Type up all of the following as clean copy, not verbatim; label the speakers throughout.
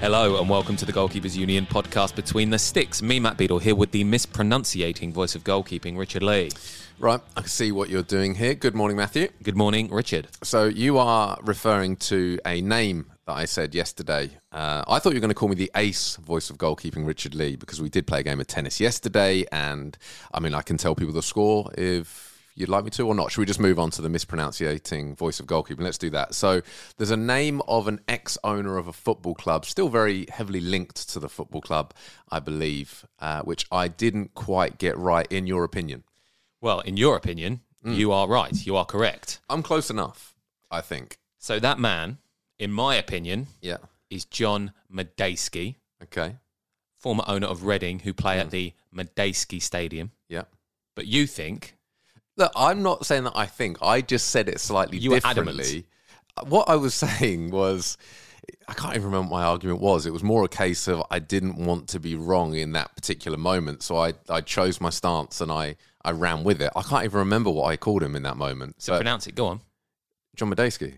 Speaker 1: Hello and welcome to the Goalkeepers Union podcast Between the Sticks. Me, Matt Beadle, here with the mispronunciating voice of goalkeeping, Richard Lee.
Speaker 2: Right, I can see what you're doing here. Good morning, Matthew.
Speaker 1: Good morning, Richard.
Speaker 2: So you are referring to a name that I said yesterday. I thought you were going to call me the ace voice of goalkeeping, Richard Lee, because we did play a game of tennis yesterday, and I mean, I can tell people the score if you'd like me to or not. Should we just move on to the mispronunciating voice of goalkeeping? Let's do that. So there's a name of an ex-owner of a football club, still very heavily linked to the football club, I believe, which I didn't quite get right, in your opinion.
Speaker 1: Well, in your opinion, you are right. You are correct.
Speaker 2: I'm close enough, I think.
Speaker 1: So that man, in my opinion, is John Madejski,
Speaker 2: Okay.
Speaker 1: former owner of Reading, who play at the Madejski Stadium.
Speaker 2: Yeah.
Speaker 1: But you think...
Speaker 2: Look, I'm not saying that I think. I just said it slightly
Speaker 1: You were
Speaker 2: differently.
Speaker 1: adamant.
Speaker 2: What I was saying was, I can't even remember what my argument was. It was more a case of I didn't want to be wrong in that particular moment. So I chose my stance and I ran with it. I can't even remember what I called him in that moment.
Speaker 1: So pronounce it. Go on.
Speaker 2: John Madejski.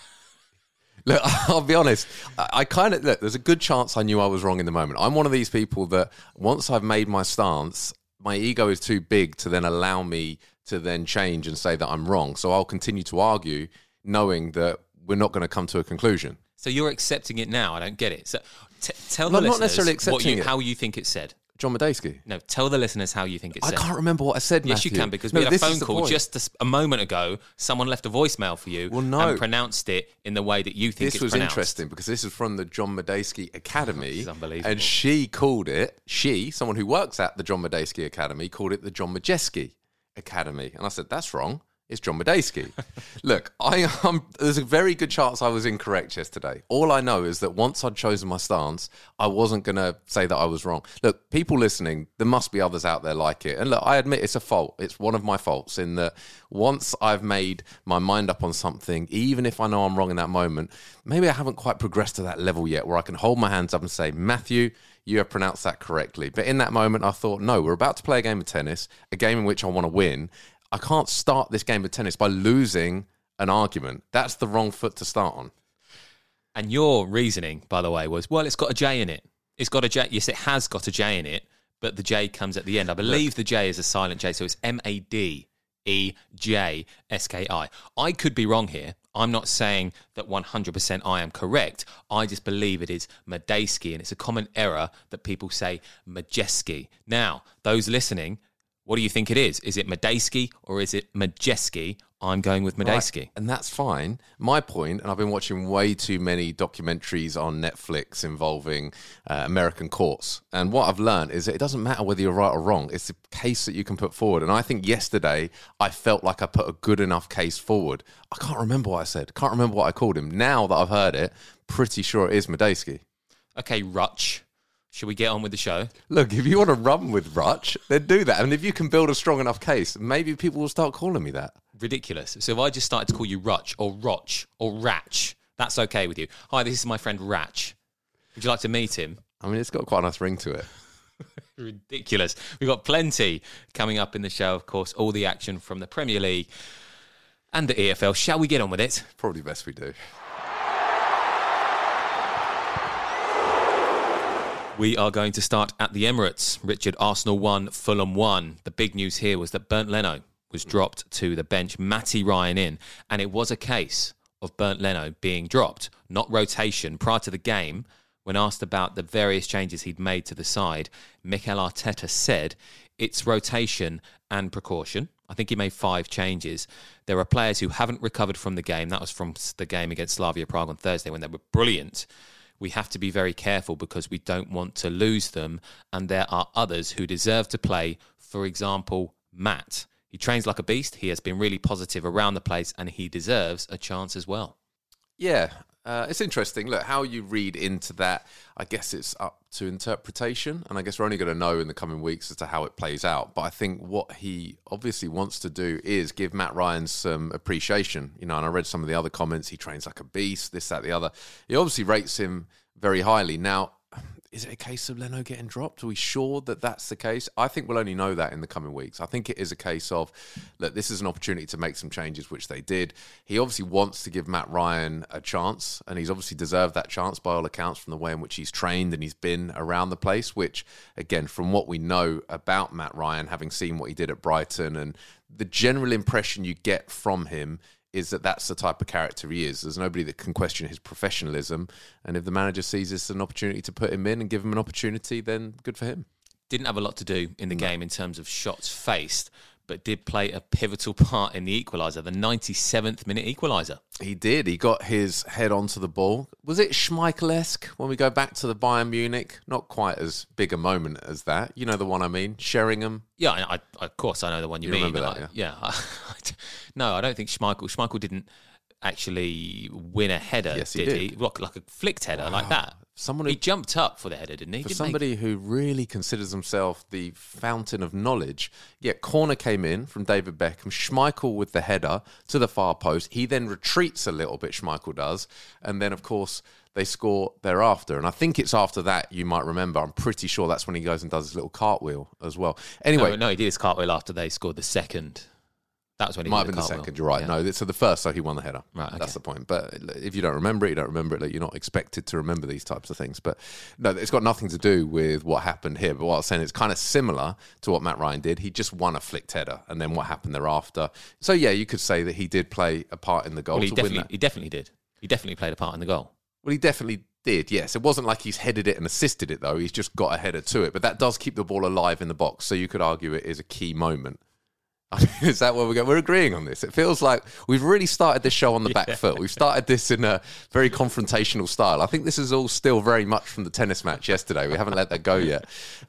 Speaker 2: Look, I'll be honest. I kind of, look, there's a good chance I knew I was wrong in the moment. I'm one of these people that once I've made my stance, my ego is too big to then allow me to then change and say that I'm wrong. So I'll continue to argue knowing that we're not going to come to a conclusion.
Speaker 1: So you're accepting it now. I don't get it. So tell
Speaker 2: No,
Speaker 1: the
Speaker 2: I'm
Speaker 1: listeners
Speaker 2: not necessarily accepting it.
Speaker 1: how you think it's said.
Speaker 2: John Madejski.
Speaker 1: No, tell the listeners how you think it's
Speaker 2: I
Speaker 1: said.
Speaker 2: can't remember what I said,
Speaker 1: Yes,
Speaker 2: Matthew.
Speaker 1: you can, because
Speaker 2: No,
Speaker 1: we had a
Speaker 2: this
Speaker 1: phone
Speaker 2: is the
Speaker 1: call
Speaker 2: point.
Speaker 1: just a moment ago. Someone left a voicemail for you
Speaker 2: no.
Speaker 1: and pronounced it in the way that you think
Speaker 2: This
Speaker 1: it's
Speaker 2: was
Speaker 1: pronounced.
Speaker 2: interesting because this is from the John Madejski Academy.
Speaker 1: This is unbelievable.
Speaker 2: And she called it, someone who works at the John Madejski Academy, called it the John Madejski Academy. And I said, that's wrong. It's John Madejski. Look, there's a very good chance I was incorrect yesterday. All I know is that once I'd chosen my stance, I wasn't going to say that I was wrong. Look, people listening, there must be others out there like it. And look, I admit it's a fault. It's one of my faults in that once I've made my mind up on something, even if I know I'm wrong in that moment, maybe I haven't quite progressed to that level yet where I can hold my hands up and say, Matthew, you have pronounced that correctly. But in that moment, I thought, no, we're about to play a game of tennis, a game in which I want to win. I can't start this game of tennis by losing an argument. That's the wrong foot to start on.
Speaker 1: And your reasoning, by the way, was, well, it's got a J in it. It's got a J. Yes, it has got a J in it, but the J comes at the end. I believe the J is a silent J, so it's Madejski. I could be wrong here. I'm not saying that 100% I am correct. I just believe it is Madejski, and it's a common error that people say Madejski. Now, those listening, what do you think it is? Is it Madejski or is it Madejski? I'm going with Madejski.
Speaker 2: Right. And that's fine. My point, and I've been watching way too many documentaries on Netflix involving American courts. And what I've learned is that it doesn't matter whether you're right or wrong. It's the case that you can put forward. And I think yesterday I felt like I put a good enough case forward. I can't remember what I said. Can't remember what I called him. Now that I've heard it, pretty sure it is Madejski.
Speaker 1: Okay, Rutch. Should we get on with the show?
Speaker 2: Look, if you want to run with Rutch, then do that. And if you can build a strong enough case, maybe people will start calling me that.
Speaker 1: Ridiculous. So if I just started to call you Rutch or Rotch or Ratch, that's okay with you. Hi, this is my friend Ratch. Would you like to meet him?
Speaker 2: I mean, it's got quite a nice ring to it.
Speaker 1: Ridiculous. We've got plenty coming up in the show, of course, all the action from the Premier League and the EFL. Shall we get on with it?
Speaker 2: Probably best we do.
Speaker 1: We are going to start at the Emirates. Richard, Arsenal 1, Fulham 1. The big news here was that Bernd Leno was dropped to the bench, Matty Ryan in, and it was a case of Bernd Leno being dropped, not rotation. Prior to the game, when asked about the various changes he'd made to the side, Mikel Arteta said it's rotation and precaution. I think he made 5 changes. There are players who haven't recovered from the game. That was from the game against Slavia Prague on Thursday when they were brilliant. We have to be very careful because we don't want to lose them. And there are others who deserve to play. For example, Matt. He trains like a beast. He has been really positive around the place and he deserves a chance as well.
Speaker 2: Yeah, it's interesting. Look, how you read into that, I guess it's up to interpretation. And I guess we're only going to know in the coming weeks as to how it plays out. But I think what he obviously wants to do is give Matt Ryan some appreciation. You know, and I read some of the other comments. He trains like a beast, this, that, the other. He obviously rates him very highly. Now, is it a case of Leno getting dropped? Are we sure that that's the case? I think we'll only know that in the coming weeks. I think it is a case of, look, this is an opportunity to make some changes, which they did. He obviously wants to give Matt Ryan a chance, and he's obviously deserved that chance by all accounts from the way in which he's trained and he's been around the place, which, again, from what we know about Matt Ryan, having seen what he did at Brighton, and the general impression you get from him is that that's the type of character he is. There's nobody that can question his professionalism. And if the manager sees this as an opportunity to put him in and give him an opportunity, then good for him.
Speaker 1: Didn't have a lot to do in the game in terms of shots faced, but did play a pivotal part in the equaliser, the 97th minute equaliser.
Speaker 2: He did. He got his head onto the ball. Was it Schmeichel-esque when we go back to the Bayern Munich? Not quite as big a moment as that. You know the one I mean? Sheringham.
Speaker 1: Yeah, I of course I know the one you mean.
Speaker 2: Remember that, yeah.
Speaker 1: No, I don't think Schmeichel didn't actually win a header,
Speaker 2: yes,
Speaker 1: did he? Like a flicked header like that. He jumped up for the header, didn't he?
Speaker 2: For somebody who really considers himself the fountain of knowledge, corner came in from David Beckham, Schmeichel with the header to the far post. He then retreats a little bit, Schmeichel does, and then, of course, they score thereafter. And I think it's after that, you might remember, I'm pretty sure that's when he goes and does his little cartwheel as well. Anyway.
Speaker 1: No, he did his cartwheel after they scored the second. That was when he
Speaker 2: might have been the second, you're right. Yeah. No, so the first, so he won the header.
Speaker 1: Right, okay.
Speaker 2: That's the point. But if you don't remember it, you don't remember it. Like, you're not expected to remember these types of things. But no, it's got nothing to do with what happened here. But what I was saying, it's kind of similar to what Matt Ryan did. He just won a flicked header, and then what happened thereafter. So yeah, you could say that he did play a part in the goal.
Speaker 1: Well, he definitely did. He definitely played a part in the goal.
Speaker 2: Well, he definitely did, yes. It wasn't like he's headed it and assisted it, though. He's just got a header to it. But that does keep the ball alive in the box. So you could argue it is a key moment. Is that where we're going? We're agreeing on this. It feels like we've really started this show on the back foot. We've started this in a very confrontational style. I think this is all still very much from the tennis match yesterday. We haven't let that go yet.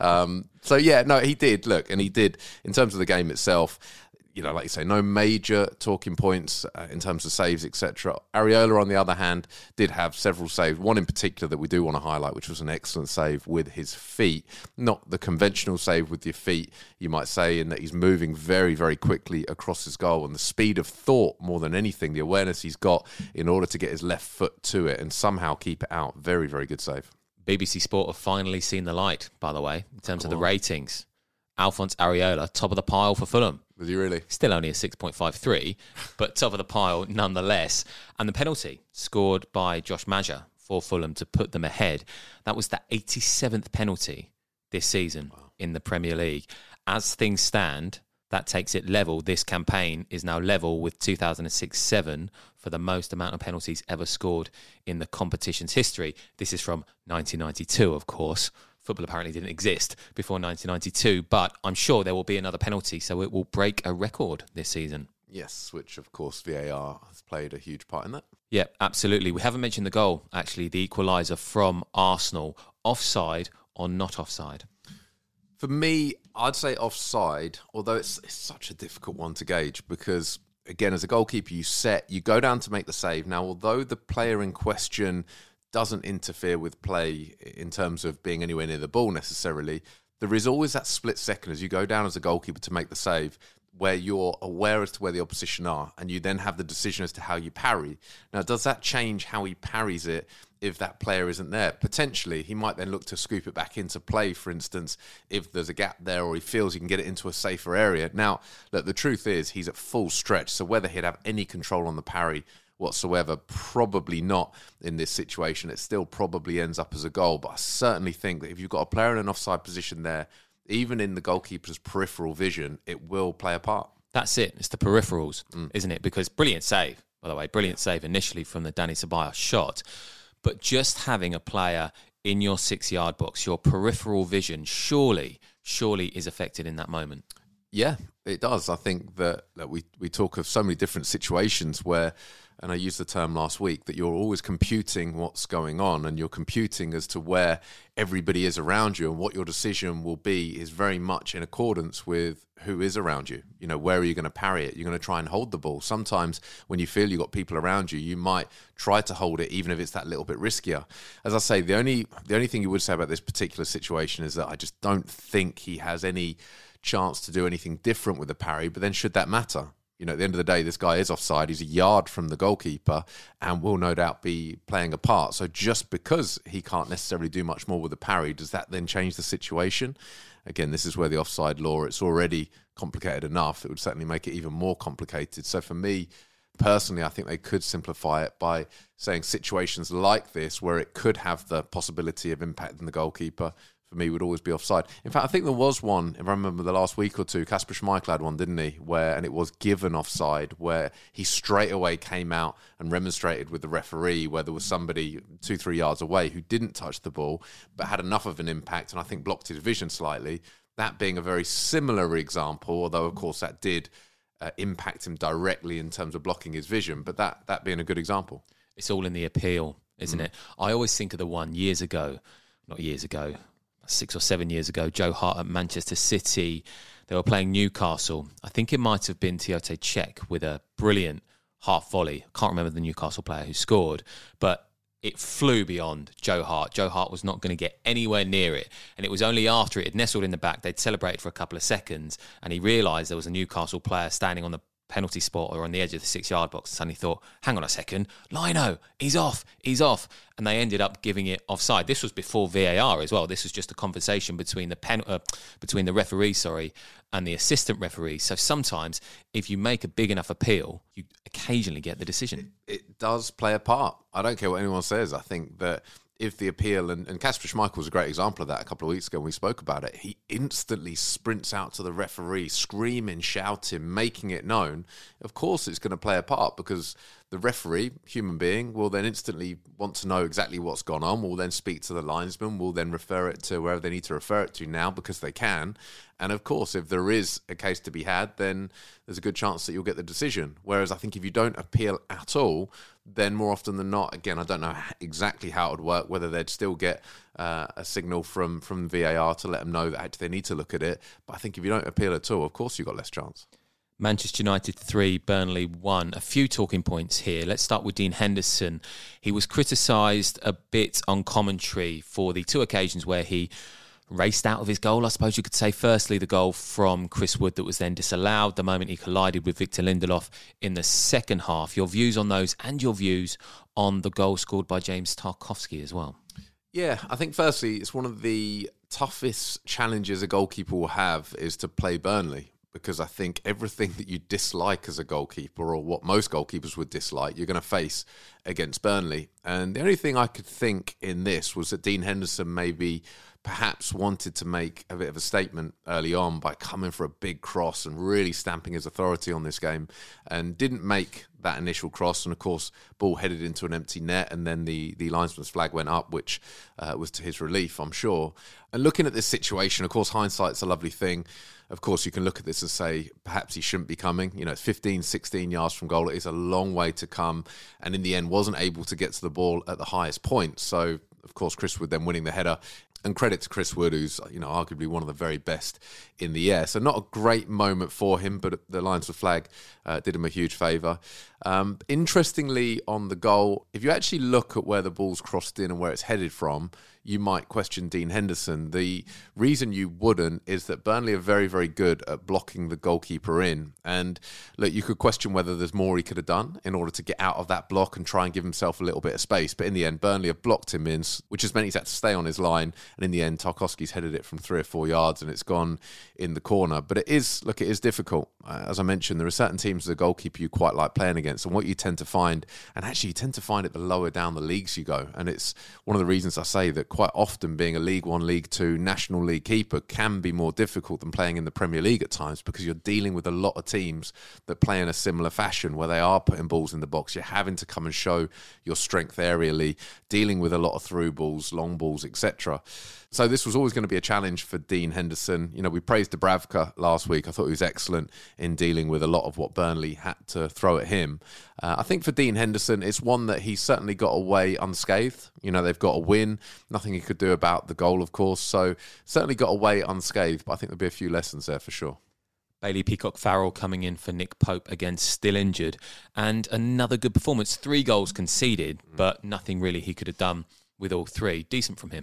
Speaker 2: So, yeah, no, he did. Look, and he did, in terms of the game itself, you know, like you say, no major talking points in terms of saves, etc. Areola, on the other hand, did have several saves. One in particular that we do want to highlight, which was an excellent save with his feet. Not the conventional save with your feet, you might say, in that he's moving very, very quickly across his goal. And the speed of thought, more than anything, the awareness he's got in order to get his left foot to it and somehow keep it out. Very, very good save.
Speaker 1: BBC Sport have finally seen the light, by the way, in terms of the ratings. Alphonse Areola, top of the pile for Fulham.
Speaker 2: Was he really?
Speaker 1: Still only a 6.53, but top of the pile nonetheless. And the penalty scored by Josh Maja for Fulham to put them ahead. That was the 87th penalty this season in the Premier League. As things stand, that takes it level. This campaign is now level with 2006-07 for the most amount of penalties ever scored in the competition's history. This is from 1992, of course. Football apparently didn't exist before 1992, but I'm sure there will be another penalty, so it will break a record this season.
Speaker 2: Yes, which, of course, VAR has played a huge part in that.
Speaker 1: Yeah, absolutely. We haven't mentioned the goal, actually, the equaliser from Arsenal. Offside or not offside?
Speaker 2: For me, I'd say offside, although it's such a difficult one to gauge because, again, as a goalkeeper, you go down to make the save. Now, although the player in question doesn't interfere with play in terms of being anywhere near the ball necessarily, there is always that split second as you go down as a goalkeeper to make the save where you're aware as to where the opposition are and you then have the decision as to how you parry. Now, does that change how he parries it if that player isn't there? Potentially, he might then look to scoop it back into play, for instance, if there's a gap there or he feels he can get it into a safer area. Now, look, the truth is he's at full stretch, so whether he'd have any control on the parry whatsoever, probably not in this situation. It still probably ends up as a goal, but I certainly think that if you've got a player in an offside position there, even in the goalkeeper's peripheral vision, it will play a part.
Speaker 1: That's it. It's the peripherals, isn't it? Because brilliant save, by the way, brilliant save initially from the Dani Ceballos shot, but just having a player in your 6-yard box, your peripheral vision surely is affected in that moment.
Speaker 2: Yeah, it does. I think that we talk of so many different situations where, and I used the term last week, that you're always computing what's going on and you're computing as to where everybody is around you, and what your decision will be is very much in accordance with who is around you. You know, where are you going to parry it? You're going to try and hold the ball. Sometimes when you feel you've got people around you, you might try to hold it even if it's that little bit riskier. As I say, the only thing you would say about this particular situation is that I just don't think he has any chance to do anything different with the parry, but then should that matter? You know, at the end of the day, this guy is offside. He's a yard from the goalkeeper and will no doubt be playing a part. So just because he can't necessarily do much more with the parry, does that then change the situation? Again, this is where the offside law, it's already complicated enough. It would certainly make it even more complicated. So for me, personally, I think they could simplify it by saying situations like this where it could have the possibility of impacting the goalkeeper, for me, would always be offside. In fact, I think there was one, if I remember the last week or two, Kasper Schmeichel had one, didn't he? And it was given offside, where he straight away came out and remonstrated with the referee, where there was somebody 2-3 yards away who didn't touch the ball, but had enough of an impact and I think blocked his vision slightly. That being a very similar example, although of course that did impact him directly in terms of blocking his vision, but that being a good example.
Speaker 1: It's all in the appeal, isn't it? I always think of the one not years ago, 6 or 7 years ago, Joe Hart at Manchester City. They were playing Newcastle. I think it might have been Tiote Cech with a brilliant half volley. I can't remember the Newcastle player who scored, but it flew beyond Joe Hart. Joe Hart was not going to get anywhere near it. And it was only after it had nestled in the back, they'd celebrated for a couple of seconds, and he realised there was a Newcastle player standing on the penalty spot or on the edge of the 6-yard box, and suddenly thought, hang on a second, Lino, he's off. And they ended up giving it offside. This was before VAR as well. This was just a conversation between the referee, and the assistant referee. So sometimes if you make a big enough appeal, you occasionally get the decision.
Speaker 2: It does play a part. I don't care what anyone says. I think that if the appeal, and Kasper Schmeichel was a great example of that a couple of weeks ago when we spoke about it, he instantly sprints out to the referee, screaming, shouting, making it known. Of course it's going to play a part, because the referee, human being, will then instantly want to know exactly what's gone on, will then speak to the linesman, will then refer it to wherever they need to refer it to now, because they can. And of course, if there is a case to be had, then there's a good chance that you'll get the decision. Whereas I think if you don't appeal at all, then more often than not, again, I don't know exactly how it would work, whether they'd still get a signal from VAR to let them know that they need to look at it. But I think if you don't appeal at all, of course you've got less chance.
Speaker 1: Manchester United 3, Burnley 1. A few talking points here. Let's start with Dean Henderson. He was criticised a bit on commentary for the 2 occasions where he raced out of his goal, I suppose you could say. Firstly, the goal from Chris Wood that was then disallowed the moment he collided with Victor Lindelof in the second half. Your views on those, and your views on the goal scored by James Tarkowski as well.
Speaker 2: Yeah, I think firstly, it's one of the toughest challenges a goalkeeper will have is to play Burnley, because I think everything that you dislike as a goalkeeper, or what most goalkeepers would dislike, you're going to face against Burnley. And the only thing I could think in this was that Dean Henderson maybe perhaps wanted to make a bit of a statement early on by coming for a big cross and really stamping his authority on this game, and didn't make that initial cross. And of course, ball headed into an empty net, and then the linesman's flag went up, which was to his relief, I'm sure. And looking at this situation, of course, hindsight's a lovely thing. Of course, you can look at this and say, perhaps he shouldn't be coming. You know, 15, 16 yards from goal. It is a long way to come. And in the end, wasn't able to get to the ball at the highest point. So, of course, Chris Wood then winning the header. And credit to Chris Wood, who's, you know, arguably one of the very best in the air. So not a great moment for him, but the linesman flag did him a huge favour. Interestingly, on the goal, if you actually look at where the ball's crossed in and where it's headed from, you might question Dean Henderson. The reason you wouldn't is that Burnley are very, very good at blocking the goalkeeper in. And look, you could question whether there's more he could have done in order to get out of that block and try and give himself a little bit of space. But in the end, Burnley have blocked him in, which has meant he's had to stay on his line. And in the end, Tarkowski's headed it from 3 or 4 yards and it's gone in the corner. But it is difficult. As I mentioned, there are certain teams as a goalkeeper you quite like playing against. And what you tend to find, and actually you tend to find it the lower down the leagues you go. And it's one of the reasons I say that quite often being a League One, League Two, National League keeper can be more difficult than playing in the Premier League at times, because you're dealing with a lot of teams that play in a similar fashion where they are putting balls in the box. You're having to come and show your strength aerially, dealing with a lot of through balls, long balls, etc. So this was always going to be a challenge for Dean Henderson. You know, we praised Dubravka last week. I thought he was excellent in dealing with a lot of what Burnley had to throw at him. I think for Dean Henderson, it's one that he certainly got away unscathed. You know, they've got a win. Nothing he could do about the goal, of course. So certainly got away unscathed, but I think there'll be a few lessons there for sure.
Speaker 1: Bailey Peacock-Farrell coming in for Nick Pope, again still injured. And another good performance. 3 goals conceded, but nothing really he could have done with all 3. Decent from him.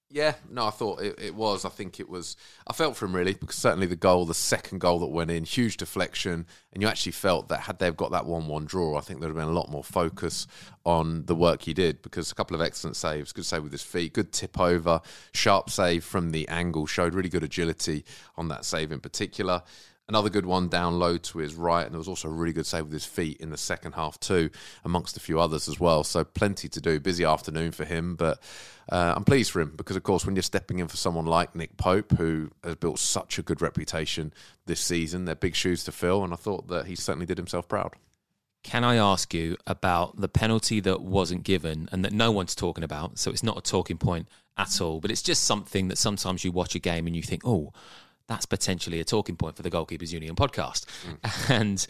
Speaker 2: Yeah, no, I thought it was. I think it was. I felt for him really, because certainly the second goal that went in, huge deflection, and you actually felt that had they got that 1-1 draw, I think there'd have been a lot more focus on the work he did, because a couple of excellent saves, good save with his feet, good tip over, sharp save from the angle, showed really good agility on that save in particular. Another good one down low to his right, and there was also a really good save with his feet in the second half too, amongst a few others as well. So plenty to do. Busy afternoon for him, but I'm pleased for him, because, of course, when you're stepping in for someone like Nick Pope, who has built such a good reputation this season, they're big shoes to fill, and I thought that he certainly did himself proud.
Speaker 1: Can I ask you about the penalty that wasn't given and that no one's talking about? So it's not a talking point at all, but it's just something that sometimes you watch a game and you think, oh, that's potentially a talking point for the Goalkeepers Union podcast. And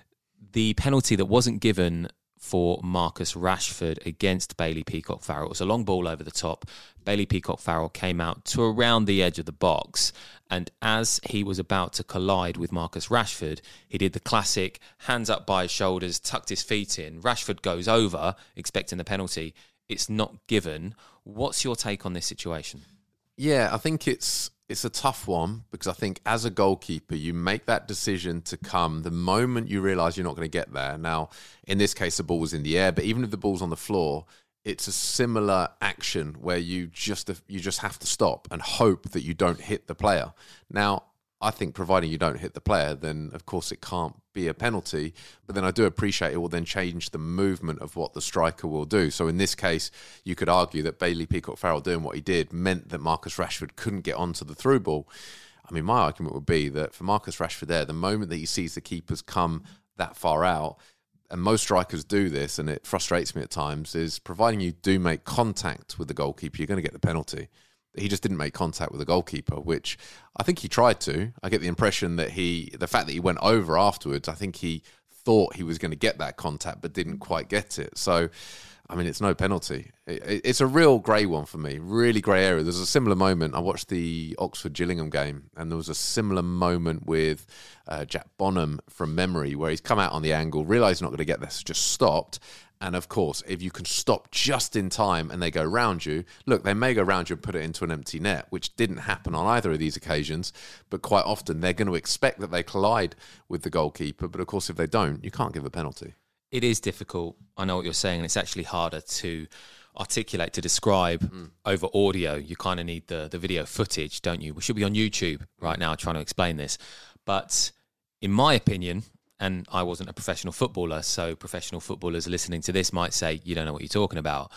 Speaker 1: the penalty that wasn't given for Marcus Rashford against Bailey Peacock-Farrell, it was a long ball over the top. Bailey Peacock-Farrell came out to around the edge of the box, and as he was about to collide with Marcus Rashford, he did the classic hands up by his shoulders, tucked his feet in. Rashford goes over, expecting the penalty. It's not given. What's your take on this situation?
Speaker 2: Yeah, I think it's a tough one, because I think as a goalkeeper, you make that decision to come the moment you realise you're not going to get there. Now, in this case, the ball was in the air, but even if the ball's on the floor, it's a similar action where you just have to stop and hope that you don't hit the player. Now, I think providing you don't hit the player, then of course it can't be a penalty. But then I do appreciate it will then change the movement of what the striker will do. So in this case, you could argue that Bailey Peacock-Farrell doing what he did meant that Marcus Rashford couldn't get onto the through ball. I mean, my argument would be that for Marcus Rashford there, the moment that he sees the keepers come that far out, and most strikers do this, and it frustrates me at times, is providing you do make contact with the goalkeeper, you're going to get the penalty. He just didn't make contact with the goalkeeper, which I think he tried to. I get the impression that the fact that he went over afterwards, I think he thought he was going to get that contact but didn't quite get it. So, I mean, it's no penalty. It's a real grey one for me, really grey area. There's a similar moment. I watched the Oxford-Gillingham game, and there was a similar moment with Jack Bonham from memory, where he's come out on the angle, realised he's not going to get this, just stopped. And of course, if you can stop just in time and they go round you, look, they may go round you and put it into an empty net, which didn't happen on either of these occasions. But quite often they're going to expect that they collide with the goalkeeper. But of course, if they don't, you can't give a penalty.
Speaker 1: It is difficult. I know what you're saying. And it's actually harder to articulate, to describe over audio. You kind of need the video footage, don't you? We should be on YouTube right now trying to explain this. But in my opinion, and I wasn't a professional footballer, so professional footballers listening to this might say, you don't know what you're talking about.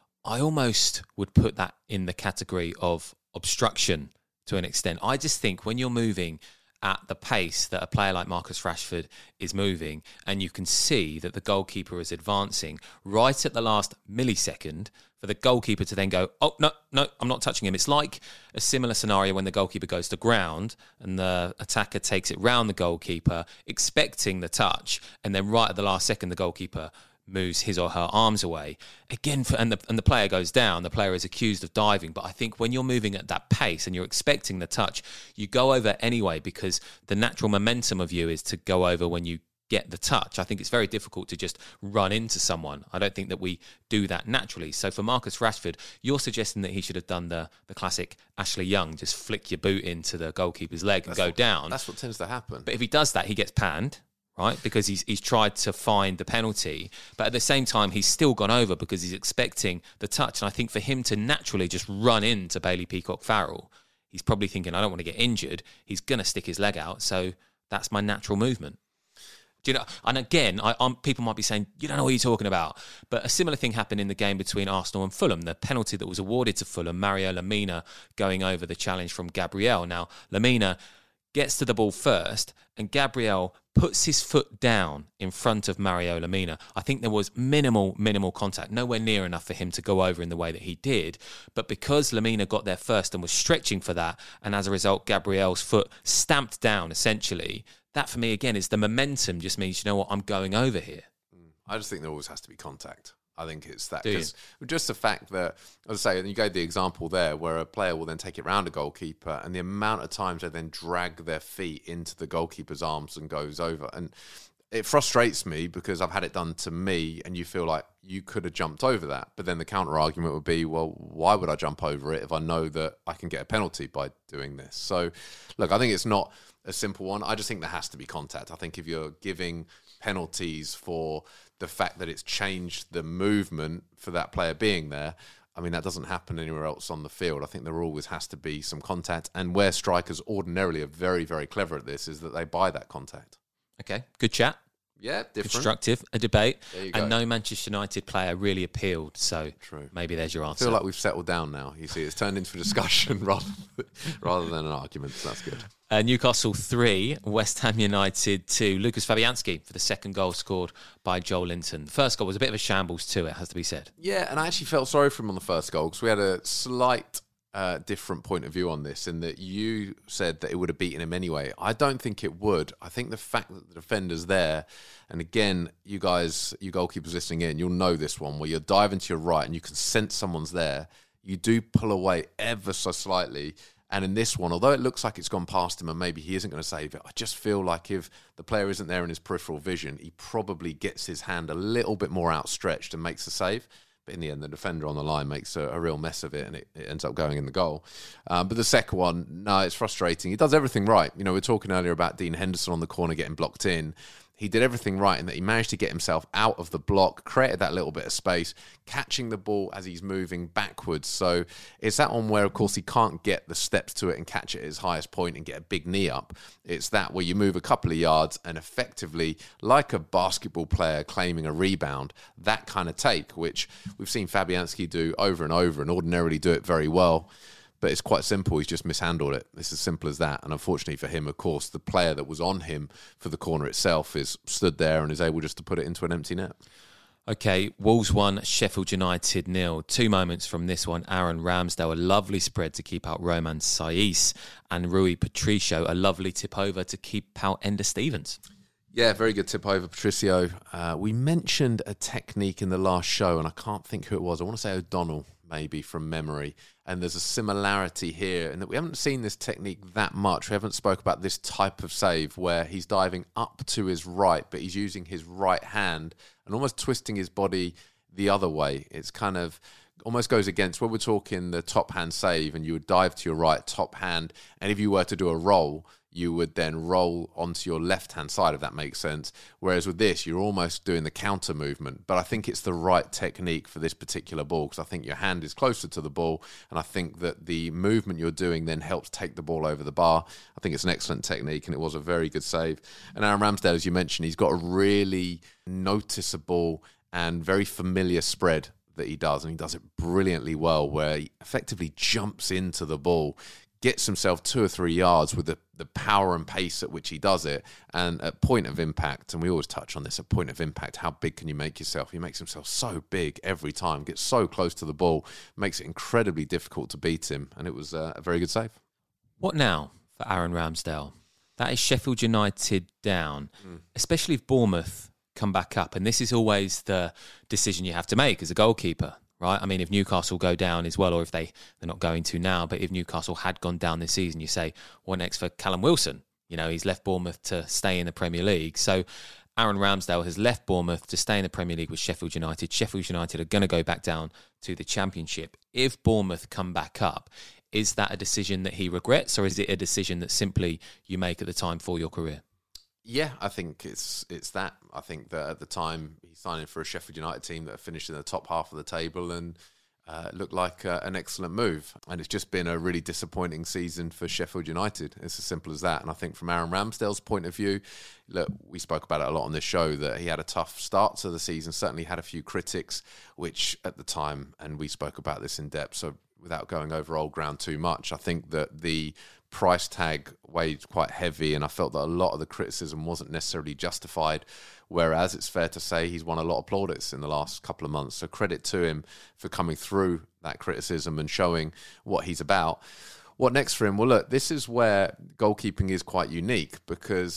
Speaker 1: I almost would put that in the category of obstruction to an extent. I just think when you're moving at the pace that a player like Marcus Rashford is moving, and you can see that the goalkeeper is advancing right at the last millisecond, for the goalkeeper to then go, oh, no, I'm not touching him. It's like a similar scenario when the goalkeeper goes to ground and the attacker takes it round the goalkeeper, expecting the touch, and then right at the last second, the goalkeeper moves his or her arms away. Again, and the player goes down, the player is accused of diving. But I think when you're moving at that pace and you're expecting the touch, you go over anyway, because the natural momentum of you is to go over when you get the touch. I think it's very difficult to just run into someone. I don't think that we do that naturally. So for Marcus Rashford, you're suggesting that he should have done the classic Ashley Young, just flick your boot into the goalkeeper's leg and go down.
Speaker 2: That's what tends to happen.
Speaker 1: But if he does that, he gets panned, right? Because he's tried to find the penalty. But at the same time, he's still gone over because he's expecting the touch. And I think for him to naturally just run into Bailey Peacock-Farrell, he's probably thinking, I don't want to get injured. He's going to stick his leg out. So that's my natural movement. Do you know? And again, people might be saying, you don't know what you're talking about. But a similar thing happened in the game between Arsenal and Fulham. The penalty that was awarded to Fulham, Mario Lemina going over the challenge from Gabriel. Now, Lemina gets to the ball first, and Gabriel puts his foot down in front of Mario Lemina. I think there was minimal contact, nowhere near enough for him to go over in the way that he did. But because Lemina got there first and was stretching for that, and as a result, Gabriel's foot stamped down, essentially, that for me, again, is the momentum just means, you know what, I'm going over here.
Speaker 2: I just think there always has to be contact. I think it's that. Because just the fact that, as I say, you gave the example there where a player will then take it round a goalkeeper, and the amount of times they then drag their feet into the goalkeeper's arms and goes over. And it frustrates me because I've had it done to me and you feel like you could have jumped over that. But then the counter argument would be, well, why would I jump over it if I know that I can get a penalty by doing this? So, look, I think it's not a simple one. I just think there has to be contact. I think if you're giving penalties for the fact that it's changed the movement for that player being there, I mean, that doesn't happen anywhere else on the field. I think there always has to be some contact. And where strikers ordinarily are very, very clever at this is that they buy that contact.
Speaker 1: Okay, good chat.
Speaker 2: Yeah, different.
Speaker 1: Constructive, a debate.
Speaker 2: There you go.
Speaker 1: And no Manchester United player really appealed. So
Speaker 2: True.
Speaker 1: Maybe there's your answer.
Speaker 2: I feel like we've settled down now. You see, it's turned into a discussion rather than an argument. So that's good.
Speaker 1: Newcastle 3, West Ham United 2. Lucas Fabianski for the second goal scored by Joel Linton. The first goal was a bit of a shambles too, it has to be said.
Speaker 2: Yeah, and I actually felt sorry for him on the first goal because we had a slight different point of view on this, in that you said that it would have beaten him anyway. I don't think it would. I think the fact that the defender's there, and again, you guys, you goalkeepers listening in, you'll know this one, where you're diving to your right and you can sense someone's there. You do pull away ever so slightly. And in this one, although it looks like it's gone past him and maybe he isn't going to save it, I just feel like if the player isn't there in his peripheral vision, he probably gets his hand a little bit more outstretched and makes the save. But in the end, the defender on the line makes a real mess of it, and it ends up going in the goal. But the second one, no, it's frustrating. He does everything right. You know, we were talking earlier about Dean Henderson on the corner getting blocked in. He did everything right in that he managed to get himself out of the block, created that little bit of space, catching the ball as he's moving backwards. So it's that one where, of course, he can't get the steps to it and catch it at his highest point and get a big knee up. It's that where you move a couple of yards and effectively, like a basketball player claiming a rebound, that kind of take, which we've seen Fabianski do over and over and ordinarily do it very well. But it's quite simple. He's just mishandled it. It's as simple as that. And unfortunately for him, of course, the player that was on him for the corner itself is stood there and is able just to put it into an empty net.
Speaker 1: Okay, Wolves 1, Sheffield United 0. 2 moments from this one. Aaron Ramsdale, a lovely spread to keep out Roman Saiz, and Rui Patricio, a lovely tip over to keep out Ender Stevens.
Speaker 2: Yeah, very good tip over Patricio. We mentioned a technique in the last show, and I can't think who it was. I want to say O'Donnell, maybe, from memory. And there's a similarity here in that we haven't seen this technique that much. We haven't spoke about this type of save where he's diving up to his right, but he's using his right hand and almost twisting his body the other way. It's kind of almost goes against where we're talking the top hand save, and you would dive to your right, top hand. And if you were to do a roll, you would then roll onto your left-hand side, if that makes sense. Whereas with this, you're almost doing the counter movement. But I think it's the right technique for this particular ball, because I think your hand is closer to the ball, and I think that the movement you're doing then helps take the ball over the bar. I think it's an excellent technique, and it was a very good save. And Aaron Ramsdale, as you mentioned, he's got a really noticeable and very familiar spread that he does, and he does it brilliantly well, where he effectively jumps into the ball, gets himself 2 or 3 yards with the power and pace at which he does it, and at point of impact, and we always touch on this, at point of impact, how big can you make yourself? He makes himself so big every time, gets so close to the ball, makes it incredibly difficult to beat him, and it was a very good save.
Speaker 1: What now for Aaron Ramsdale? That is Sheffield United down, especially if Bournemouth come back up, and this is always the decision you have to make as a goalkeeper. Right, I mean, if Newcastle go down as well, or if they're not going to now, but if Newcastle had gone down this season, you say, what next for Callum Wilson? You know, he's left Bournemouth to stay in the Premier League. So Aaron Ramsdale has left Bournemouth to stay in the Premier League with Sheffield United. Sheffield United are going to go back down to the Championship. If Bournemouth come back up, is that a decision that he regrets, or is it a decision that simply you make at the time for your career?
Speaker 2: Yeah, I think it's that. I think that at the time he signed in for a Sheffield United team that finished in the top half of the table and looked like an excellent move. And it's just been a really disappointing season for Sheffield United. It's as simple as that. And I think from Aaron Ramsdale's point of view, look, we spoke about it a lot on this show, that he had a tough start to the season, certainly had a few critics, which at the time, and we spoke about this in depth, so without going over old ground too much, I think that the price tag weighed quite heavy, and I felt that a lot of the criticism wasn't necessarily justified, whereas it's fair to say he's won a lot of plaudits in the last couple of months. So credit to him for coming through that criticism and showing what he's about. What next for him? Well, look, this is where goalkeeping is quite unique, because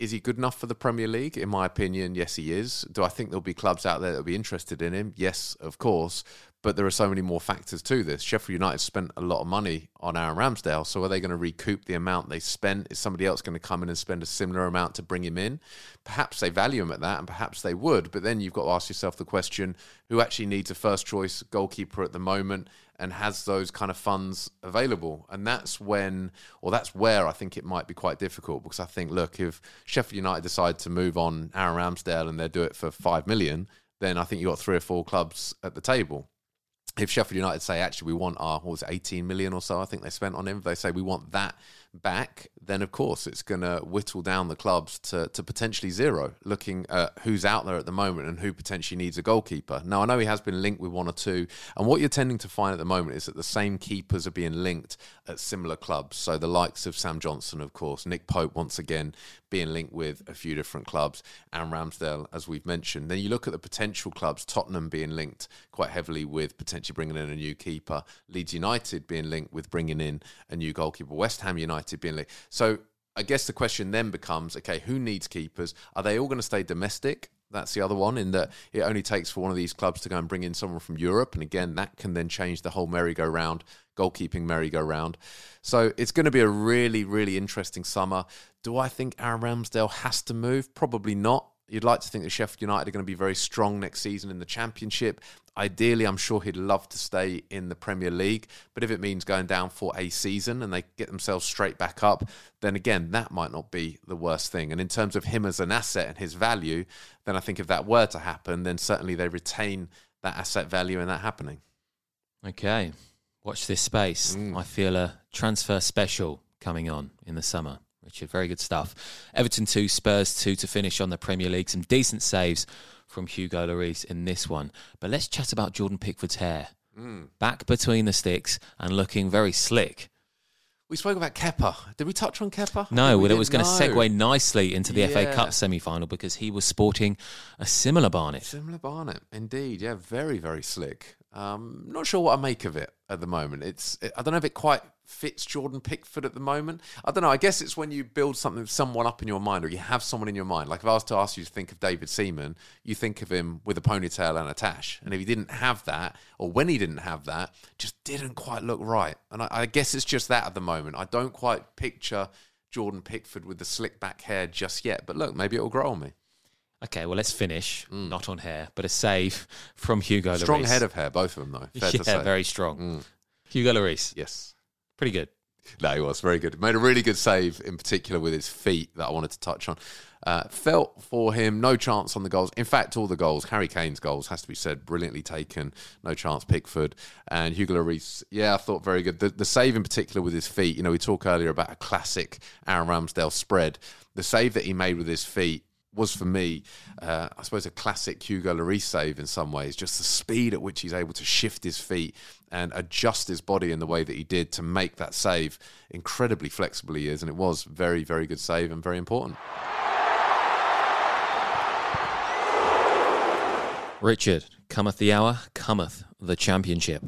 Speaker 2: Is he good enough for the Premier League? In my opinion, yes, he is. Do I think there'll be clubs out there that'll be interested in him? Yes, of course. But there are so many more factors to this. Sheffield United spent a lot of money on Aaron Ramsdale, so are they going to recoup the amount they spent? Is somebody else going to come in and spend a similar amount to bring him in? Perhaps they value him at that, and perhaps they would. But then you've got to ask yourself the question, who actually needs a first-choice goalkeeper at the moment and has those kind of funds available? And that's where I think it might be quite difficult, because I think, look, if Sheffield United decide to move on Aaron Ramsdale and they do it for 5 million, then I think you've got 3 or 4 clubs at the table. If Sheffield United say, actually, we want our, 18 million or so, I think they spent on him, if they say we want that back, then of course it's going to whittle down the clubs to potentially 0, looking at who's out there at the moment and who potentially needs a goalkeeper. Now, I know he has been linked with 1 or 2, and what you're tending to find at the moment is that the same keepers are being linked at similar clubs. So the likes of Sam Johnson, of course, Nick Pope, once again, being linked with a few different clubs, and Ramsdale, as we've mentioned. Then you look at the potential clubs, Tottenham being linked quite heavily with potentially bringing in a new keeper, Leeds United being linked with bringing in a new goalkeeper, West Ham United being linked. So I guess the question then becomes, okay, who needs keepers? Are they all going to stay domestic? That's the other one, in that it only takes for one of these clubs to go and bring in someone from Europe. And again, that can then change the whole merry-go-round, goalkeeping merry-go-round. So it's going to be a really, really interesting summer. Do I think Aaron Ramsdale has to move? Probably not. You'd like to think that Sheffield United are going to be very strong next season in the Championship. Ideally, I'm sure he'd love to stay in the Premier League. But if it means going down for a season and they get themselves straight back up, then again, that might not be the worst thing. And in terms of him as an asset and his value, then I think if that were to happen, then certainly they retain that asset value in that happening.
Speaker 1: Okay, watch this space. I feel a transfer special coming on in the summer. Richard, very good stuff. Everton 2, Spurs 2 to finish on the Premier League. Some decent saves from Hugo Lloris in this one. But let's chat about Jordan Pickford's hair. Back between the sticks and looking very slick.
Speaker 2: We spoke about Kepa. Did we touch on Kepa?
Speaker 1: No, well, it was going to segue nicely into the FA Cup semi-final, because he was sporting a similar Barnet.
Speaker 2: Similar Barnet, indeed. Yeah, very, very slick. Not sure what I make of it at the moment. I don't know if it quite fits Jordan Pickford at the moment. I don't know. I guess it's when you build someone up in your mind, or you have someone in your mind. Like if I was to ask you to think of David Seaman, you think of him with a ponytail and a tash. And if he didn't have that, or when he didn't have that, just didn't quite look right. And I guess it's just that at the moment. I don't quite picture Jordan Pickford with the slick back hair just yet. But look, maybe it'll grow on me.
Speaker 1: Okay, well, let's finish. Not on hair, but a save from Hugo Lloris.
Speaker 2: Strong head of hair, both of them, though. Fair to say.
Speaker 1: Very strong. Hugo Lloris.
Speaker 2: Yes.
Speaker 1: Pretty good.
Speaker 2: No, he was very good. Made a really good save, in particular with his feet, that I wanted to touch on. Felt for him, no chance on the goals. In fact, all the goals, Harry Kane's goals, has to be said, brilliantly taken. No chance, Pickford. And Hugo Lloris, I thought very good. The save in particular with his feet, we talk earlier about a classic Aaron Ramsdale spread. The save that he made with his feet was, for me, I suppose, a classic Hugo Lloris save in some ways. Just the speed at which he's able to shift his feet and adjust his body in the way that he did to make that save. Incredibly flexible he is, and it was very, very good save and very important.
Speaker 1: Richard, cometh the hour, cometh the championship.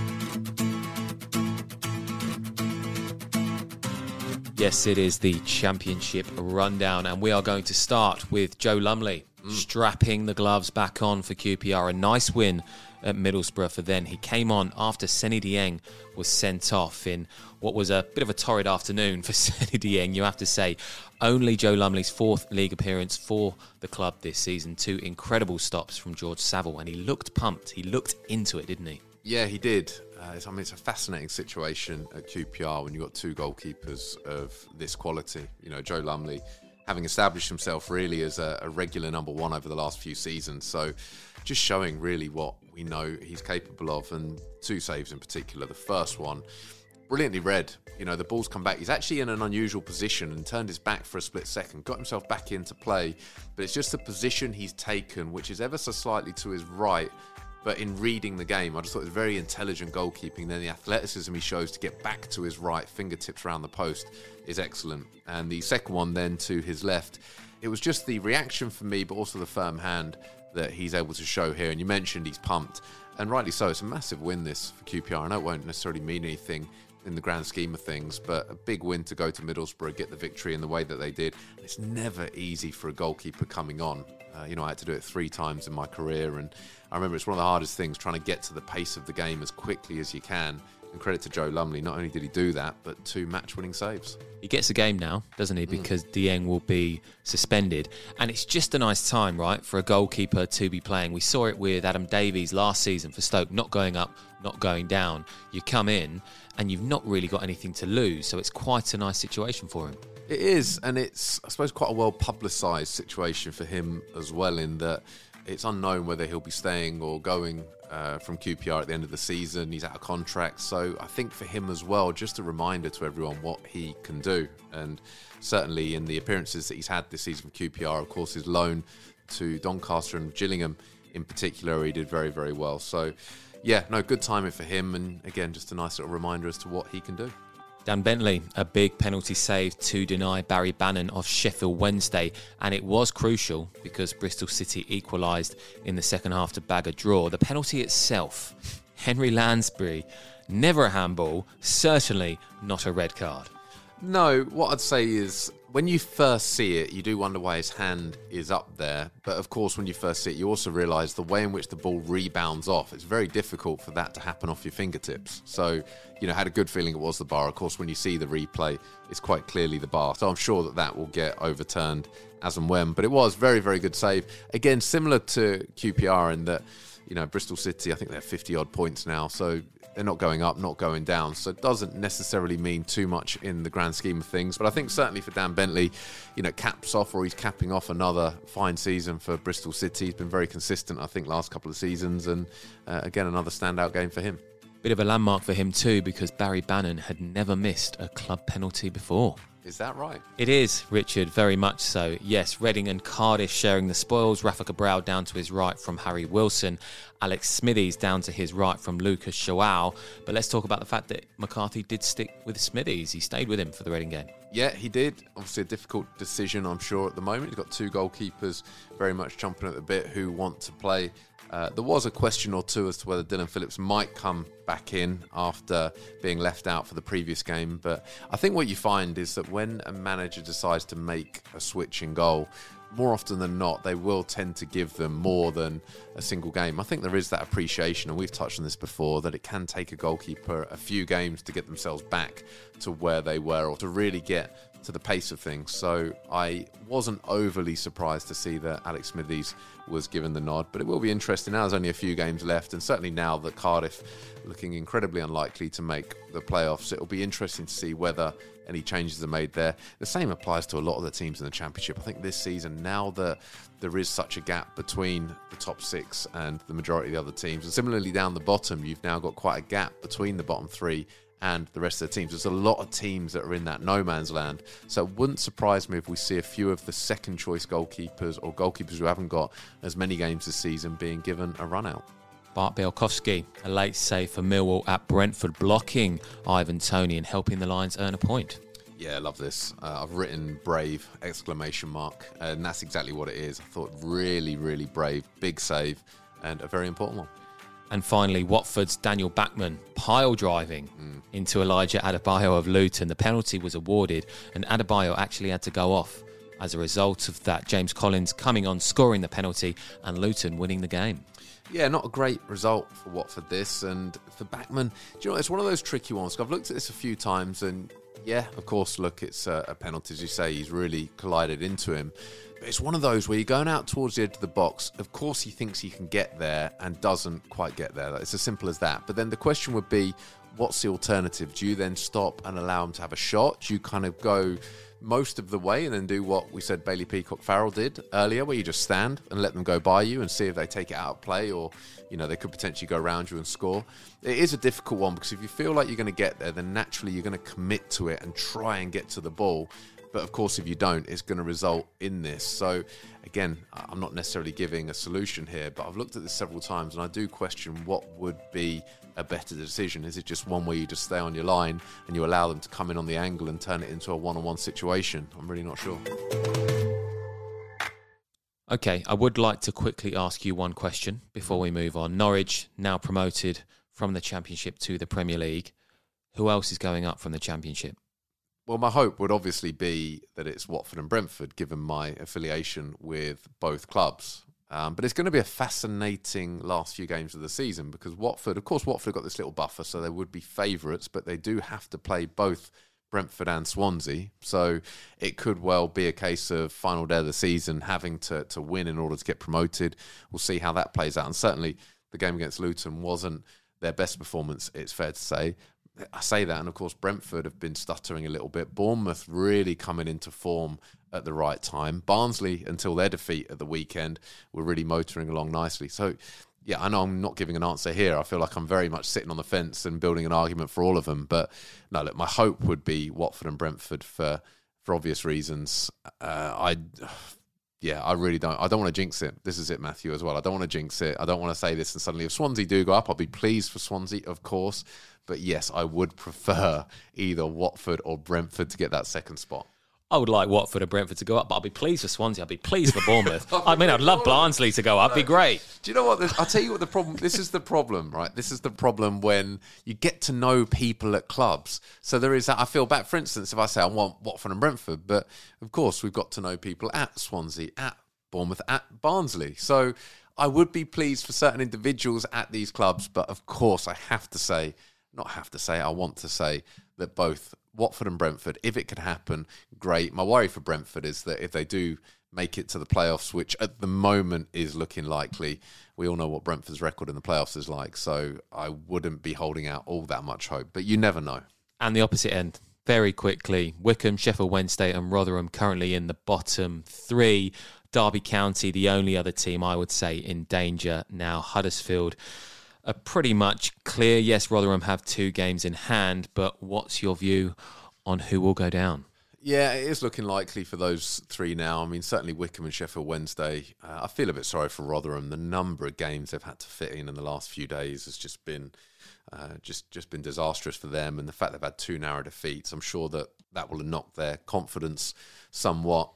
Speaker 1: Yes, it is the championship rundown, and we are going to start with Joe Lumley strapping the gloves back on for QPR. A nice win at Middlesbrough for them. He came on after Seny Dieng was sent off in what was a bit of a torrid afternoon for Seny Dieng, you have to say. Only Joe Lumley's 4th league appearance for the club this season. 2 incredible stops from George Saville, and he looked pumped. He looked into it, didn't he?
Speaker 2: Yeah, he did. It's a fascinating situation at QPR when you've got 2 goalkeepers of this quality. Joe Lumley having established himself really as a regular number 1 over the last few seasons. So just showing really what we know he's capable of, and 2 saves in particular. The first one, brilliantly read. The ball's come back. He's actually in an unusual position and turned his back for a split second, got himself back into play. But it's just the position he's taken, which is ever so slightly to his right. But in reading the game, I just thought it was very intelligent goalkeeping. Then the athleticism he shows to get back to his right, fingertips around the post, is excellent. And the second one then to his left, it was just the reaction for me, but also the firm hand that he's able to show here. And you mentioned he's pumped, and rightly so. It's a massive win, this, for QPR. I know it won't necessarily mean anything in the grand scheme of things, but a big win to go to Middlesbrough, get the victory in the way that they did. And it's never easy for a goalkeeper coming on. I had to do it 3 times in my career, and I remember it's one of the hardest things, trying to get to the pace of the game as quickly as you can. And credit to Joe Lumley, not only did he do that, but 2 match-winning saves.
Speaker 1: He gets a game now, doesn't he? Because Dieng will be suspended. And it's just a nice time, right, for a goalkeeper to be playing. We saw it with Adam Davies last season for Stoke, not going up, not going down. You come in and you've not really got anything to lose, so it's quite a nice situation for him.
Speaker 2: It is, and it's, I suppose, quite a well-publicised situation for him as well, in that it's unknown whether he'll be staying or going from QPR at the end of the season. He's out of contract, so I think for him as well, just a reminder to everyone what he can do. And certainly in the appearances that he's had this season from QPR, of course, his loan to Doncaster and Gillingham in particular, he did very, very well. So, yeah, no, good timing for him, and again, just a nice little reminder as to what he can do.
Speaker 1: Dan Bentley, a big penalty save to deny Barry Bannon of Sheffield Wednesday, and it was crucial because Bristol City equalised in the second half to bag a draw. The penalty itself, Henry Lansbury, never a handball, certainly not a red card.
Speaker 2: No, what I'd say is when you first see it, you do wonder why his hand is up there. But of course, when you first see it, you also realise the way in which the ball rebounds off. It's very difficult for that to happen off your fingertips. So, had a good feeling it was the bar. Of course, when you see the replay, it's quite clearly the bar. So I'm sure that will get overturned as and when. But it was very, very good save. Again, similar to QPR in that, Bristol City, I think they're 50-odd points now. So they're not going up, not going down. So it doesn't necessarily mean too much in the grand scheme of things. But I think certainly for Dan Bentley, caps off, or he's capping off another fine season for Bristol City. He's been very consistent, I think, last couple of seasons. And again, another standout game for him.
Speaker 1: Bit of a landmark for him too, because Barry Bannon had never missed a club penalty before.
Speaker 2: Is that right?
Speaker 1: It is, Richard, very much so. Yes, Reading and Cardiff sharing the spoils. Rafa Cabral down to his right from Harry Wilson. Alex Smithies down to his right from Lucas João. But let's talk about the fact that McCarthy did stick with Smithies. He stayed with him for the Reading game.
Speaker 2: Yeah, he did. Obviously a difficult decision, I'm sure, at the moment. He's got 2 goalkeepers very much chomping at the bit who want to play. There was a question or two as to whether Dylan Phillips might come back in after being left out for the previous game. But I think what you find is that when a manager decides to make a switch in goal, more often than not, they will tend to give them more than a single game. I think there is that appreciation, and we've touched on this before, that it can take a goalkeeper a few games to get themselves back to where they were, or to really get to the pace of things. So I wasn't overly surprised to see that Alex Smithies was given the nod, but it will be interesting. Now there's only a few games left, and certainly now that Cardiff looking incredibly unlikely to make the playoffs, it'll be interesting to see whether any changes are made there. The same applies to a lot of the teams in the Championship. I think this season, now that there is such a gap between the top 6 and the majority of the other teams, and similarly down the bottom, you've now got quite a gap between the bottom 3 and the rest of the teams. There's a lot of teams that are in that no man's land. So it wouldn't surprise me if we see a few of the second choice goalkeepers, or goalkeepers who haven't got as many games this season, being given a run out.
Speaker 1: Bart Bielkowski, a late save for Millwall at Brentford, blocking Ivan Toney and helping the Lions earn a point.
Speaker 2: Yeah, I love this. I've written brave, ! And that's exactly what it is. I thought really, really brave, big save, and a very important one.
Speaker 1: And finally, Watford's Daniel Bachmann pile driving into Elijah Adebayo of Luton. The penalty was awarded, and Adebayo actually had to go off. As a result of that, James Collins coming on, scoring the penalty, and Luton winning the game.
Speaker 2: Yeah, not a great result for Watford this. And for Bachmann, do you know, it's one of those tricky ones. I've looked at this a few times, and yeah, of course, look, it's a penalty. As you say, he's really collided into him. But it's one of those where you're going out towards the edge of the box. Of course, he thinks he can get there and doesn't quite get there. It's as simple as that. But then the question would be, what's the alternative? Do you then stop and allow him to have a shot? Do you kind of go most of the way and then do what we said Bailey Peacock-Farrell did earlier, where you just stand and let them go by you and see if they take it out of play, or they could potentially go around you and score? It is a difficult one, because if you feel like you're going to get there, then naturally you're going to commit to it and try and get to the ball. But of course, if you don't, it's going to result in this. So again, I'm not necessarily giving a solution here, but I've looked at this several times, and I do question what would be a better decision. Is it just one where you just stay on your line and you allow them to come in on the angle and turn it into a one-on-one situation? I'm really not sure.
Speaker 1: Okay, I would like to quickly ask you one question before we move on. Norwich now promoted from the Championship to the Premier League. Who else is going up from the Championship?
Speaker 2: Well, my hope would obviously be that it's Watford and Brentford, given my affiliation with both clubs. But it's going to be a fascinating last few games of the season because Watford got this little buffer, so they would be favourites, but they do have to play both Brentford and Swansea. So it could well be a case of final day of the season having to win in order to get promoted. We'll see how that plays out. And certainly the game against Luton wasn't their best performance, it's fair to say. I say that, and of course Brentford have been stuttering a little bit. Bournemouth really coming into form at the right time. Barnsley, until their defeat at the weekend, were really motoring along nicely. So, yeah, I know I'm not giving an answer here. I feel like I'm very much sitting on the fence and building an argument for all of them. But no, look, my hope would be Watford and Brentford for obvious reasons. I really don't. I don't want to jinx it. This is it, Matthew, as well. I don't want to jinx it. I don't want to say this and suddenly if Swansea do go up, I'll be pleased for Swansea, of course. But yes, I would prefer either Watford or Brentford to get that second spot.
Speaker 1: I would like Watford and Brentford to go up, but I'd be pleased for Swansea. I'd be pleased for Bournemouth. I'd love Barnsley to go up. It'd be great.
Speaker 2: Do you know what? I'll tell you what the problem... This is the problem, right? This is the problem when you get to know people at clubs. So there is that... I feel bad, for instance, if I say I want Watford and Brentford, but of course we've got to know people at Swansea, at Bournemouth, at Barnsley. So I would be pleased for certain individuals at these clubs, but of course I want to say that both Watford and Brentford, if it could happen, great. My worry for Brentford is that if they do make it to the playoffs, which at the moment is looking likely, we all know what Brentford's record in the playoffs is like, so I wouldn't be holding out all that much hope, but you never know.
Speaker 1: And the opposite end, very quickly, Wycombe, Sheffield Wednesday and Rotherham currently in the bottom three. Derby County, the only other team I would say in danger now. Huddersfield are pretty much clear. Yes, Rotherham have 2 games in hand, but what's your view on who will go down?
Speaker 2: Yeah, it is looking likely for those 3 now. I mean, certainly Wycombe and Sheffield Wednesday. I feel a bit sorry for Rotherham. The number of games they've had to fit in the last few days has just been been disastrous for them. And the fact they've had 2 narrow defeats, I'm sure that will knock their confidence somewhat.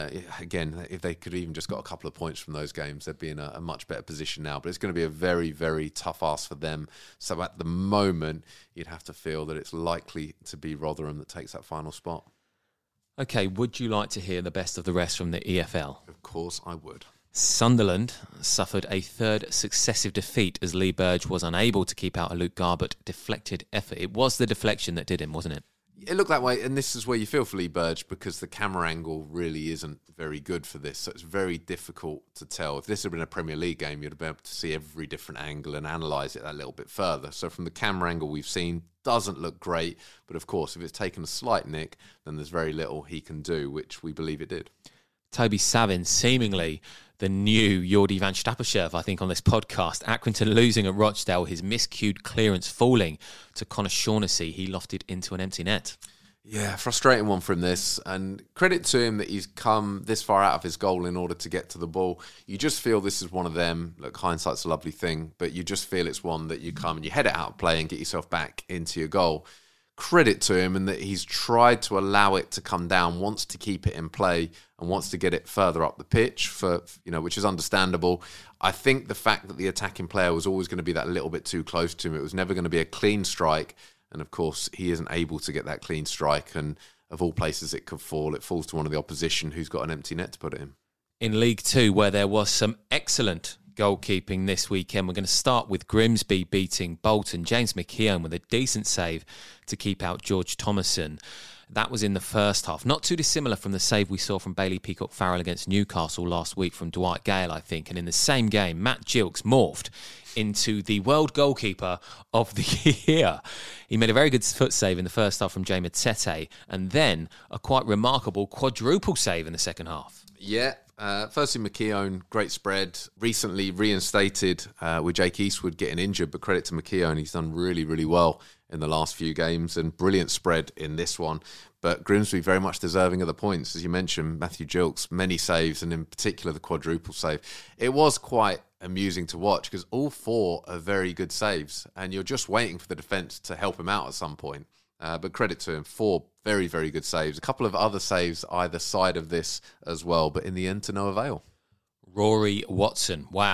Speaker 2: Again, if they could even just got a couple of points from those games, they'd be in a much better position now. But it's going to be a very, very tough ask for them. So at the moment, you'd have to feel that it's likely to be Rotherham that takes that final spot.
Speaker 1: Okay, would you like to hear the best of the rest from the EFL?
Speaker 2: Of course I would.
Speaker 1: Sunderland suffered a 3rd successive defeat as Lee Burge was unable to keep out a Luke Garbett deflected effort. It was the deflection that did him, wasn't it?
Speaker 2: It looked that way, and this is where you feel for Lee Burge because the camera angle really isn't very good for this, so it's very difficult to tell. If this had been a Premier League game, you'd have been able to see every different angle and analyse it that little bit further. So from the camera angle we've seen, doesn't look great, but of course, if it's taken a slight nick, then there's very little he can do, which we believe it did.
Speaker 1: Toby Savin, seemingly the new Jordi van Stapperscherf, I think, on this podcast. Accrington losing at Rochdale, his miscued clearance falling to Connor Shaughnessy. He lofted into an empty net.
Speaker 2: Yeah, frustrating one from this. And credit to him that he's come this far out of his goal in order to get to the ball. You just feel this is one of them. Look, hindsight's a lovely thing, but you just feel it's one that you come and you head it out of play and get yourself back into your goal. Credit to him in that he's tried to allow it to come down, wants to keep it in play and wants to get it further up the pitch, which is understandable. I think the fact that the attacking player was always going to be that little bit too close to him, it was never going to be a clean strike. And of course, he isn't able to get that clean strike. And of all places it could fall, it falls to one of the opposition who's got an empty net to put it in.
Speaker 1: In League Two, where there was some excellent goalkeeping this weekend, we're going to start with Grimsby beating Bolton. James McKeown with a decent save to keep out George Thomason. That was in the first half. Not too dissimilar from the save we saw from Bailey Peacock-Farrell against Newcastle last week from Dwight Gale, I think. And in the same game, Matt Gilks morphed into the world goalkeeper of the year. He made a very good foot save in the first half from Jamie Tete, and then a quite remarkable quadruple save in the second half.
Speaker 2: Yeah. Firstly, McKeown, great spread. Recently reinstated with Jake Eastwood getting injured, but credit to McKeown, he's done really, really well in the last few games and brilliant spread in this one. But Grimsby very much deserving of the points. As you mentioned, Matthew Gilks, many saves, and in particular the quadruple save. It was quite amusing to watch because all 4 are very good saves and you're just waiting for the defence to help him out at some point. But credit to him, 4 very, very good saves. A couple of other saves either side of this as well, but in the end to no avail.
Speaker 1: Rory Watson, wow.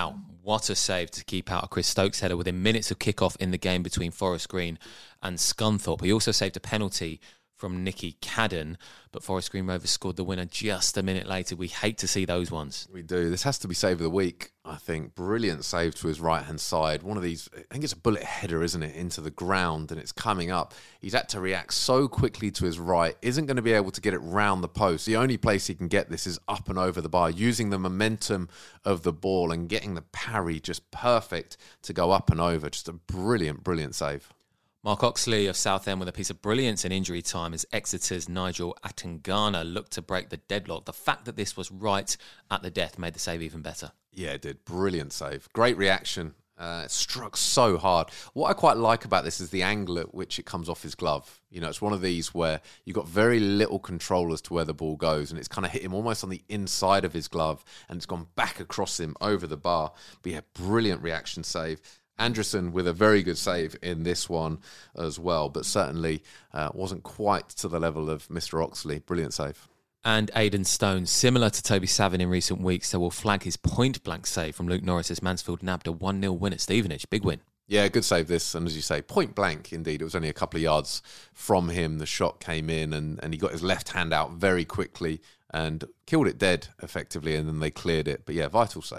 Speaker 1: What a save to keep out a Chris Stokes header within minutes of kickoff in the game between Forest Green and Scunthorpe. He also saved a penalty from Nicky Cadden, but Forest Green Rovers scored the winner just a minute later. We hate to see those ones.
Speaker 2: We do. This has to be save of the week, I think. Brilliant save to his right-hand side. One of these, I think it's a bullet header, isn't it, into the ground, and it's coming up. He's had to react so quickly to his right, isn't going to be able to get it round the post. The only place he can get this is up and over the bar, using the momentum of the ball and getting the parry just perfect to go up and over. Just a brilliant, brilliant save.
Speaker 1: Mark Oxley of Southend with a piece of brilliance in injury time as Exeter's Nigel Atangana looked to break the deadlock. The fact that this was right at the death made the save even better.
Speaker 2: Yeah, it did. Brilliant save. Great reaction. It struck so hard. What I quite like about this is the angle at which it comes off his glove. You know, it's one of these where you've got very little control as to where the ball goes, and it's kind of hit him almost on the inside of his glove, and it's gone back across him over the bar. But yeah, brilliant reaction save. Anderson with a very good save in this one as well, but certainly wasn't quite to the level of Mr. Oxley. Brilliant save.
Speaker 1: And Aidan Stone, similar to Toby Savin in recent weeks, so will flag his point-blank save from Luke Norris as Mansfield nabbed a 1-0 win at Stevenage. Big win.
Speaker 2: Yeah, good save this, and as you say, point blank indeed. It was only a couple of yards from him. The shot came in and he got his left hand out very quickly and killed it dead effectively, and then they cleared it. But yeah, vital save.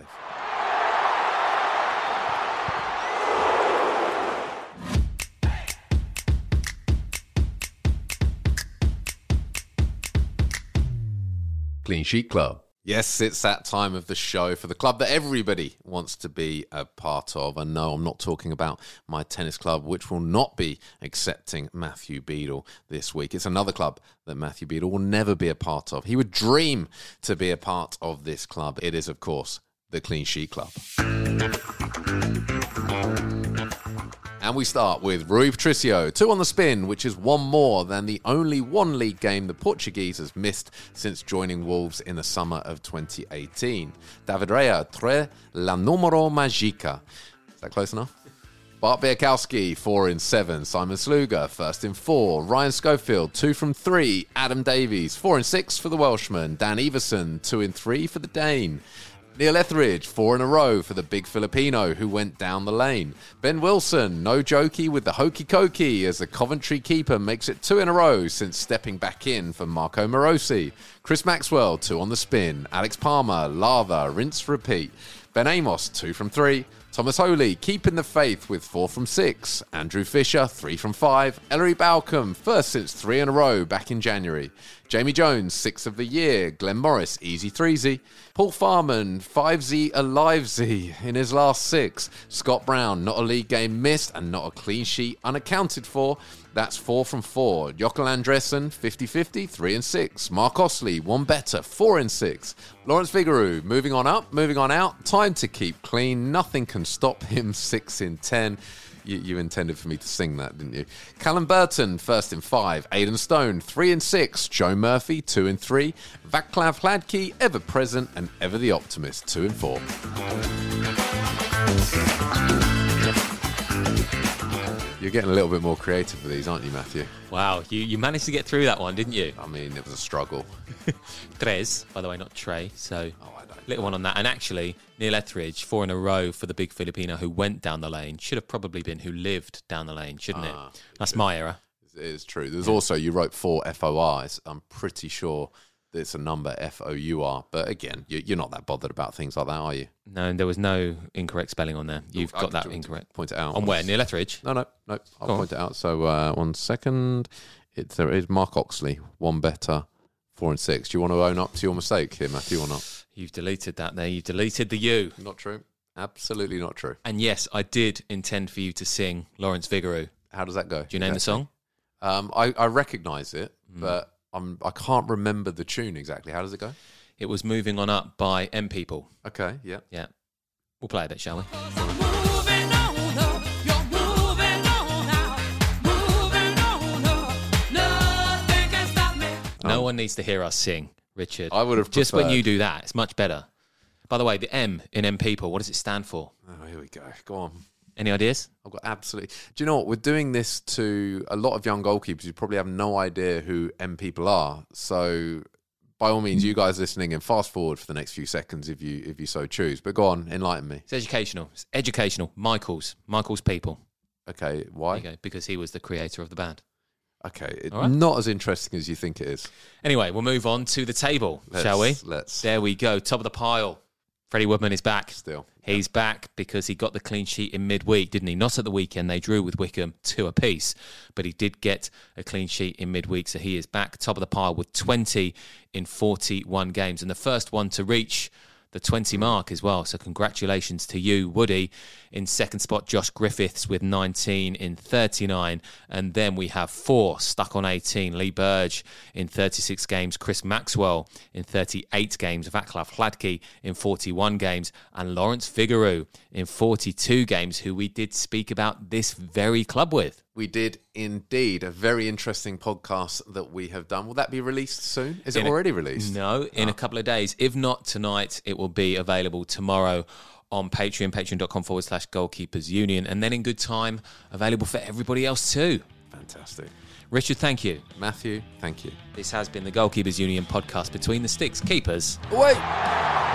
Speaker 2: Clean Sheet Club. Yes, it's that time of the show for the club that everybody wants to be a part of. And no, I'm not talking about my tennis club, which will not be accepting Matthew Beadle this week. It's another club that Matthew Beadle will never be a part of. He would dream to be a part of this club. It is, of course, the Clean Sheet Club. And we start with Rui Patricio, 2 on the spin, which is one more than the only one league game the Portuguese has missed since joining Wolves in the summer of 2018. David Rea, 3, la numero magica. Is that close enough? Bart Biakowski, 4 in 7. Simon Sluga, 1st in 4. Ryan Schofield, 2 from 3. Adam Davies, 4 in 6 for the Welshman. Dan Everson, 2 in 3 for the Dane. Neil Etheridge, 4 in a row for the big Filipino who went down the lane. Ben Wilson, no jokey with the hokey cokey as the Coventry keeper makes it 2 in a row since stepping back in for Marco Morosi. Chris Maxwell, 2 on the spin. Alex Palmer, lava, rinse, repeat. Ben Amos, 2 from 3. Thomas Holy, keeping the faith with 4 from 6. Andrew Fisher, 3 from 5. Ellery Balcombe, first since 3 in a row back in January. Jamie Jones, 6 of the year. Glenn Morris, easy 3-Z. Paul Farman, 5-Z alive-Z in his last 6. Scott Brown, not a league game missed and not a clean sheet unaccounted for. That's 4 from 4. Jokal Andresen, 50-50, 3 and 6. Mark Osley, 1 better, 4 and 6. Lawrence Vigouroux, moving on up, moving on out. Time to keep clean. Nothing can stop him, 6 in 10. You intended for me to sing that, didn't you? Callum Burton, 1st in 5. Aidan Stone, 3 and 6. Joe Murphy, 2 and 3. Vaclav Hladky, ever present and ever the optimist, 2 and 4. You're getting a little bit more creative with these, aren't you, Matthew?
Speaker 1: Wow, you managed to get through that one, didn't you?
Speaker 2: I mean, it was a struggle.
Speaker 1: Tres, by the way, not Trey, so little one on that. And actually, Neil Etheridge, 4 in a row for the big Filipino who went down the lane. Should have probably been who lived down the lane, shouldn't it? That's my error.
Speaker 2: It is true. There's also, you wrote 4 FOR. I'm pretty sure it's a number FOUR. But again, you're not that bothered about things like that, are you?
Speaker 1: No, there was no incorrect spelling on there. You've got that incorrect.
Speaker 2: Point it out.
Speaker 1: On where? Neil Etheridge?
Speaker 2: No. I'll point it out. So 1 second. There is Mark Oxley, 1 better, 4 and 6. Do you want to own up to your mistake here, Matthew, or not?
Speaker 1: You've deleted that there. You've deleted the U.
Speaker 2: Not true. Absolutely not true.
Speaker 1: And yes, I did intend for you to sing Lawrence Vigouroux.
Speaker 2: How does that go?
Speaker 1: Do you name the song?
Speaker 2: I recognise it, but I can't remember the tune exactly. How does it go?
Speaker 1: It was Moving On Up by M People.
Speaker 2: Okay, yeah.
Speaker 1: Yeah. We'll play a bit, shall we? No one needs to hear us sing, Richard.
Speaker 2: I would have
Speaker 1: just
Speaker 2: preferred.
Speaker 1: when you do that, it's much better. By the way, the M in M People, what does it stand for?
Speaker 2: Oh, here we go. Go on.
Speaker 1: Any ideas?
Speaker 2: I've got absolutely... Do you know what? We're doing this to a lot of young goalkeepers who probably have no idea who M people are. So by all means, you guys listening, and fast forward for the next few seconds if you so choose. But go on, enlighten me.
Speaker 1: It's educational. It's educational. Michael's people.
Speaker 2: Okay, why?
Speaker 1: There you go, because he was the creator of the band.
Speaker 2: Okay,
Speaker 1: All right.
Speaker 2: Not as interesting as you think it is.
Speaker 1: Anyway, we'll move on to the table, shall we?
Speaker 2: Let's.
Speaker 1: There we go. Top of the pile. Freddie Woodman is back.
Speaker 2: Still.
Speaker 1: He's back because he got the clean sheet in midweek, didn't he? Not at the weekend. They drew with Wickham 2 apiece, but he did get a clean sheet in midweek, so he is back top of the pile with 20 in 41 games, and the first one to reach the 20 mark as well. So congratulations to you, Woody. In second spot, Josh Griffiths with 19 in 39. And then we have 4 stuck on 18. Lee Burge in 36 games. Chris Maxwell in 38 games. Vaclav Hladky in 41 games. And Lawrence Figueroa in 42 games, who we did speak about this very club with.
Speaker 2: We did indeed. A very interesting podcast that we have done. Will that be released soon? Is it already released?
Speaker 1: No, in a couple of days. If not tonight, it will be available tomorrow on Patreon, patreon.com/Goalkeepers Union. And then in good time, available for everybody else too.
Speaker 2: Fantastic.
Speaker 1: Richard, thank you.
Speaker 2: Matthew, thank you.
Speaker 1: This has been the Goalkeepers Union podcast, Between the Sticks. Keepers.
Speaker 2: Wait!